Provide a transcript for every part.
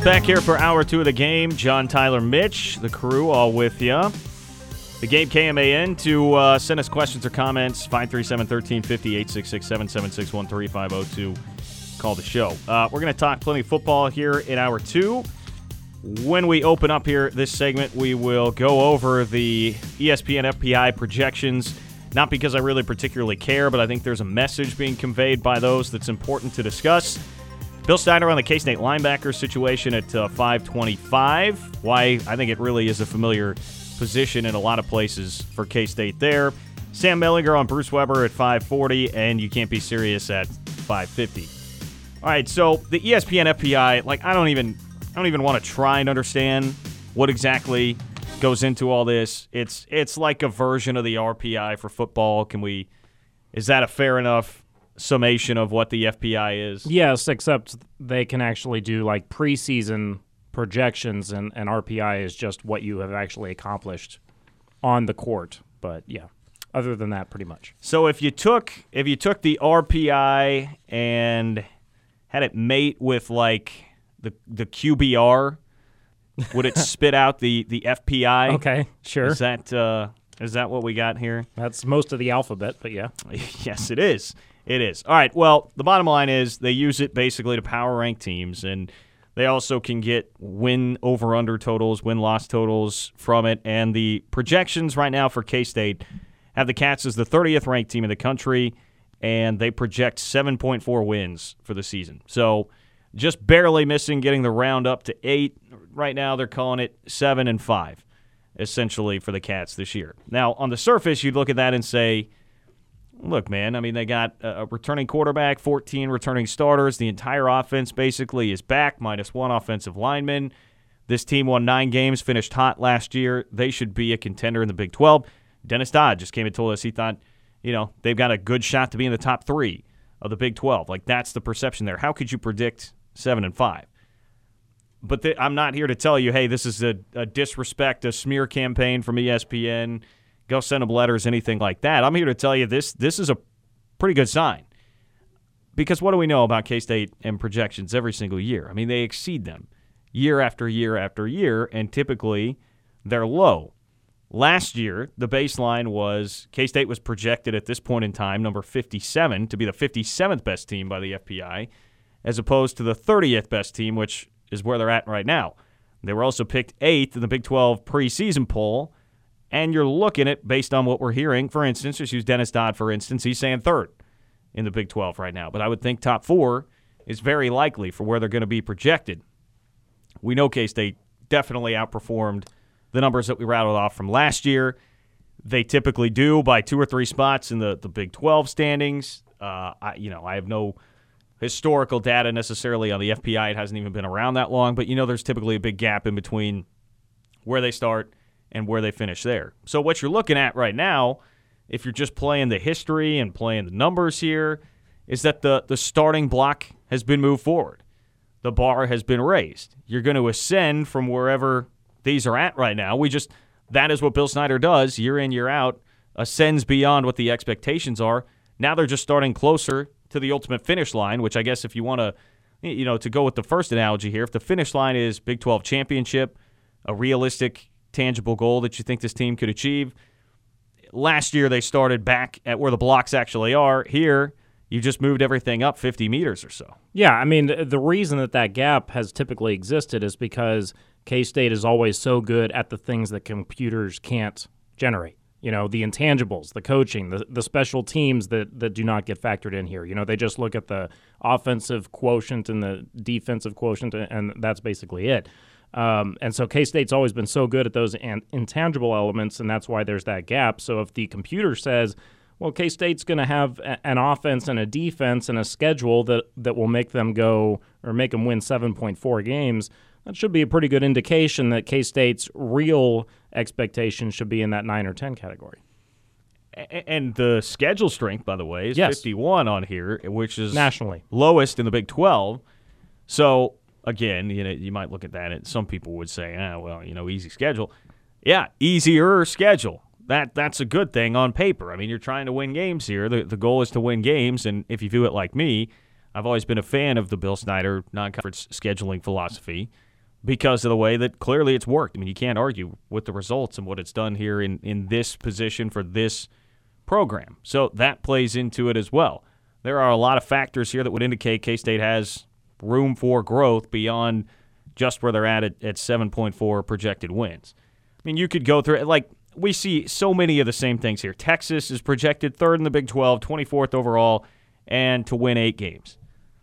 Back here for hour two of the game. John, Tyler, Mitch, the crew, all with you. The game KMAN to send us questions or comments, 537-1350, 866-776-1502. Call the show. We're going to talk plenty of football here in hour two. When we open up here this segment, we will go over the ESPN FPI projections, not because I really particularly care, but I think there's a message being conveyed by those that's important to discuss. Bill Snyder on the K-State linebacker situation at 525. Why I think it really is a familiar position in a lot of places for K-State there. Sam Mellinger on Bruce Weber at 540, and you can't be serious at 550. All right, so the ESPN FPI, I don't even want to try and understand what exactly goes into all this. It's like a version of the RPI for football. Is that a fair enough summation of what the FPI is? Yes, except they can actually do preseason projections, and RPI is just what you have actually accomplished on the court. But yeah, other than that, pretty much. So if you took the RPI and had it mate with the QBR, would it spit out the FPI? Okay, sure. Is that what we got here? That's most of the alphabet, but yeah. Yes, it is. It is. All right, well, the bottom line is they use it basically to power rank teams, and they also can get win over-under totals, win-loss totals from it, and the projections right now for K-State have the Cats as the 30th ranked team in the country, and they project 7.4 wins for the season. So just barely missing getting the round up to 8. Right now they're calling it 7-5, essentially, for the Cats this year. Now, on the surface, you'd look at that and say, look, man, I mean, they got a returning quarterback, 14 returning starters. The entire offense basically is back, minus one offensive lineman. This team won 9 games, finished hot last year. They should be a contender in the Big 12. Dennis Dodd just came and told us he thought, they've got a good shot to be in the top 3 of the Big 12. That's the perception there. How could you predict 7-5? But I'm not here to tell you, hey, this is a disrespect, a smear campaign from ESPN. Go send them letters, anything like that. I'm here to tell you this is a pretty good sign. Because what do we know about K-State and projections every single year? I mean, they exceed them year after year after year, and typically they're low. Last year, the baseline was K-State was projected at this point in time, number 57, to be the 57th best team by the FPI, as opposed to the 30th best team, which is where they're at right now. They were also picked 8th in the Big 12 preseason poll, and you're looking at, based on what we're hearing, for instance, just use Dennis Dodd, for instance, he's saying 3rd in the Big 12 right now. But I would think top 4 is very likely for where they're going to be projected. We know K-State definitely outperformed the numbers that we rattled off from last year. They typically do by 2 or 3 spots in the Big 12 standings. I have no historical data necessarily on the FPI. It hasn't even been around that long. But, there's typically a big gap in between where they start and where they finish there. So what you're looking at right now, if you're just playing the history and playing the numbers here, is that the starting block has been moved forward. The bar has been raised. You're going to ascend from wherever these are at right now. That is what Bill Snyder does year in, year out, ascends beyond what the expectations are. Now they're just starting closer to the ultimate finish line, which I guess if you want to, to go with the first analogy here, if the finish line is Big 12 championship, a realistic tangible goal that you think this team could achieve. Last year they started back at where the blocks actually are. Here, you just moved everything up 50 meters or so. Yeah, I mean, the reason that gap has typically existed is because K-State is always so good at the things that computers can't generate. The intangibles, the coaching, the special teams that do not get factored in here. They just look at the offensive quotient and the defensive quotient, and that's basically it. And so K-State's always been so good at those intangible elements, and that's why there's that gap. So if the computer says, well, K-State's going to have an offense and a defense and a schedule that will make them go or make them win 7.4 games, that should be a pretty good indication that K-State's real expectations should be in that 9 or 10 category. And the schedule strength, by the way, is 51 on here, which is nationally lowest in the Big 12. So again, you might look at that, and some people would say, easy schedule. Yeah, easier schedule. That's a good thing on paper. I mean, you're trying to win games here. The goal is to win games, and if you view it like me, I've always been a fan of the Bill Snyder non-conference scheduling philosophy. because of the way that clearly it's worked. I mean, you can't argue with the results and what it's done here in this position for this program. So that plays into it as well. There are a lot of factors here that would indicate K-State has room for growth beyond just where they're at 7.4 projected wins. I mean, you could go through it. Like, we see so many of the same things here. Texas is projected third in the Big 12, 24th overall, and to win 8 games.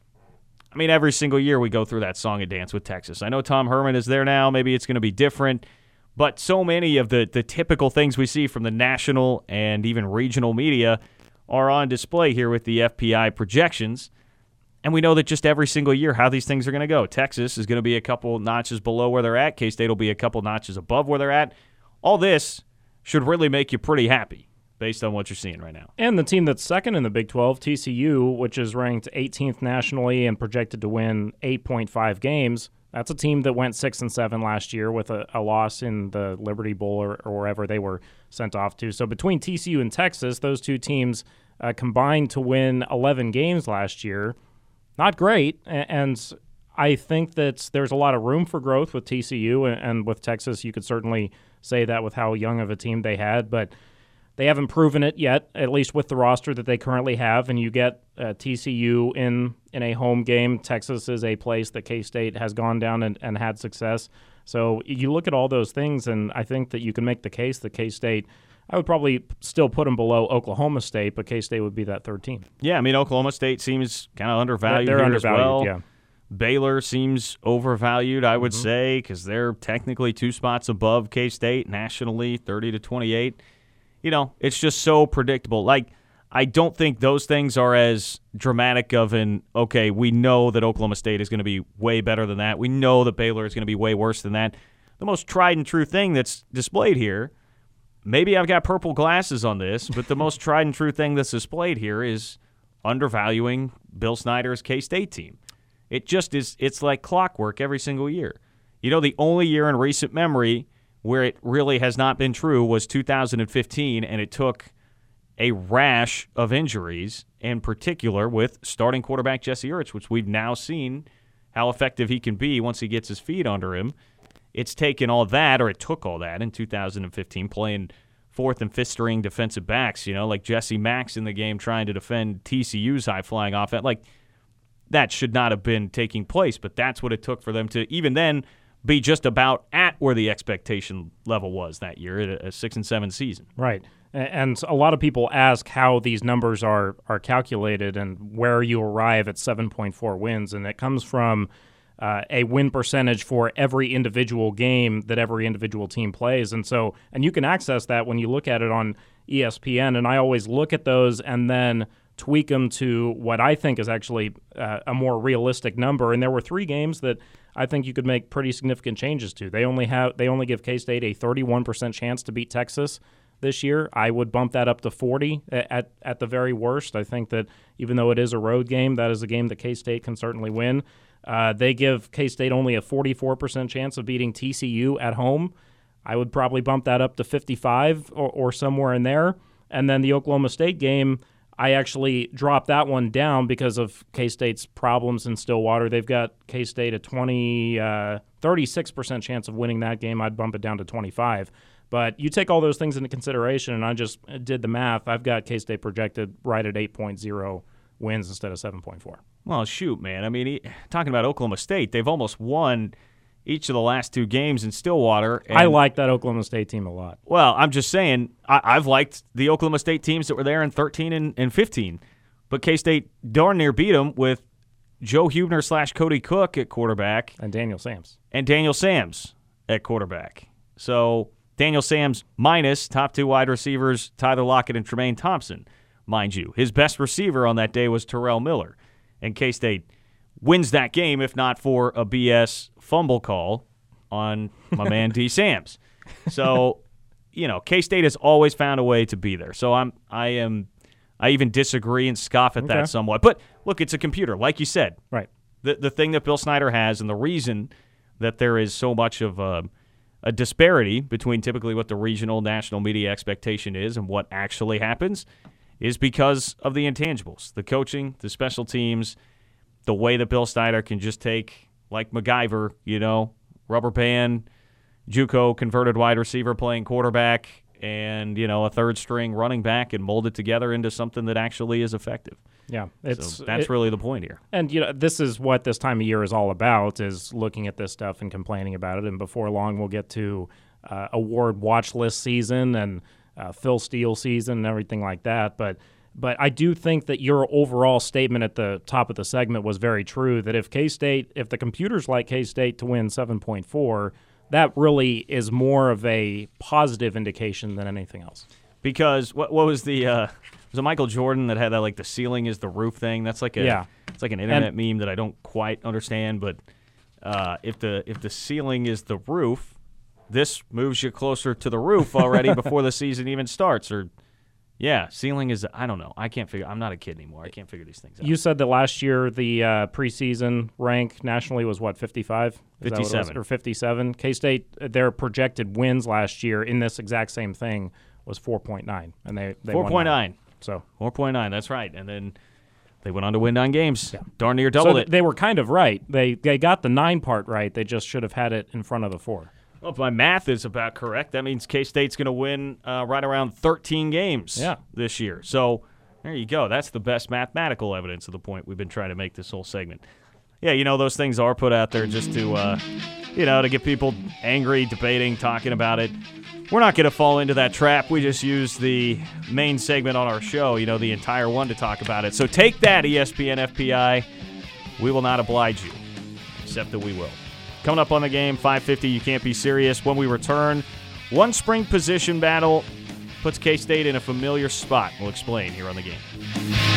I mean, every single year we go through that song and dance with Texas. I know Tom Herman is there now. Maybe it's going to be different. But so many of the typical things we see from the national and even regional media are on display here with the FPI projections. And we know that just every single year how these things are going to go. Texas is going to be a couple notches below where they're at. K-State will be a couple notches above where they're at. All this should really make you pretty happy based on what you're seeing right now. And the team that's second in the Big 12, TCU, which is ranked 18th nationally and projected to win 8.5 games, that's a team that went 6-7 last year with a loss in the Liberty Bowl or wherever they were sent off to. So between TCU and Texas, those two teams combined to win 11 games last year. Not great, and I think that there's a lot of room for growth with TCU, and with Texas, you could certainly say that with how young of a team they had, but they haven't proven it yet, at least with the roster that they currently have, and you get TCU in a home game. Texas is a place that K-State has gone down and had success. So you look at all those things, and I think that you can make the case that K-State, I would probably still put them below Oklahoma State, but K-State would be that third team. Yeah, I mean, Oklahoma State seems kind of undervalued They're here undervalued, as well. yeah. Baylor seems overvalued, I would say, because they're technically 2 spots above K-State nationally, 30-28. You know, it's just so predictable. Like, I don't think those things are as dramatic of an, okay, we know that Oklahoma State is going to be way better than that. We know that Baylor is going to be way worse than that. The most tried and true thing that's displayed here, maybe I've got purple glasses on this, but the most tried and true thing that's displayed here is undervaluing Bill Snyder's K-State team. It just is, it's like clockwork every single year. You know, the only year in recent memory where it really has not been true was 2015, and it took a rash of injuries, in particular with starting quarterback Jesse Ertz, which we've now seen how effective he can be once he gets his feet under him. It's taken all that, or it took all that in 2015, playing fourth and fifth string defensive backs, you know, like Jesse Max in the game trying to defend TCU's high-flying offense. Like, that should not have been taking place, but that's what it took for them to even then be just about at where the expectation level was that year at a 6-7 season. Right. And a lot of people ask how these numbers are calculated and where you arrive at 7.4 wins, and it comes from a win percentage for every individual game that every individual team plays. And you can access that when you look at it on ESPN, and I always look at those and then tweak them to what I think is actually a more realistic number. And there were 3 games that I think you could make pretty significant changes to. They only give K-State a 31% chance to beat Texas this year. I would bump that up to 40 at the very worst. I think that even though it is a road game, that is a game that K-State can certainly win. They give K-State only a 44% chance of beating TCU at home. I would probably bump that up to 55 or somewhere in there. And then the Oklahoma State game, I actually dropped that one down because of K-State's problems in Stillwater. They've got K-State a 36% chance of winning that game. I'd bump it down to 25. But you take all those things into consideration, and I just did the math. I've got K-State projected right at 8.0 wins instead of 7.4. Well, shoot, man. I mean, talking about Oklahoma State, they've almost won each of the last 2 games in Stillwater. I like that Oklahoma State team a lot. Well, I'm just saying, I've liked the Oklahoma State teams that were there in 13 and 15. But K-State darn near beat them with Joe Huebner / Cody Cook at quarterback. And Daniel Sams. At quarterback. So Daniel Sams minus top 2 wide receivers, Tyler Lockett and Tremaine Thompson, mind you. His best receiver on that day was Terrell Miller. And K-State wins that game, if not for a BS fumble call on my man D. Sams. So, you know, K-State has always found a way to be there. So I even disagree and scoff at that somewhat. But look, it's a computer, like you said. Right. The thing that Bill Snyder has, and the reason that there is so much of a disparity between typically what the regional national media expectation is and what actually happens, is because of the intangibles, the coaching, the special teams, the way that Bill Snyder can just take, like MacGyver, you know, rubber band, JUCO converted wide receiver playing quarterback, and a third string running back, and mold it together into something that actually is effective. Yeah, that's really the point here. And this is what this time of year is all about: is looking at this stuff and complaining about it. And before long, we'll get to award watch list season and Phil Steele season and everything like that. But I do think that your overall statement at the top of the segment was very true. That if the computers like K-State to win 7.4, that really is more of a positive indication than anything else. Because what was the was it Michael Jordan that had that the ceiling is the roof thing? That's it's like an internet meme that I don't quite understand. But if the ceiling is the roof, this moves you closer to the roof already before the season even starts. Or ceiling is, I don't know. I can't figure. I'm not a kid anymore. I can't figure these things out. You said that last year the preseason rank nationally was what, 55? 57 or 57. K-State, their projected wins last year in this exact same thing was 4.9, and they 4.9. So 4.9, that's right. And then they went on to win 9 games. Yeah. Darn near doubled it. They were kind of right. They got the 9 part right. They just should have had it in front of the 4. Well, if my math is about correct, that means K-State's going to win right around 13 games this year. So there you go. That's the best mathematical evidence of the point we've been trying to make this whole segment. Yeah, those things are put out there just to, to get people angry, debating, talking about it. We're not going to fall into that trap. We just use the main segment on our show, the entire one, to talk about it. So take that, ESPN FPI. We will not oblige you, except that we will. Coming up on the game, 5:50, you can't be serious. When we return, one spring position battle puts K-State in a familiar spot. We'll explain here on the game.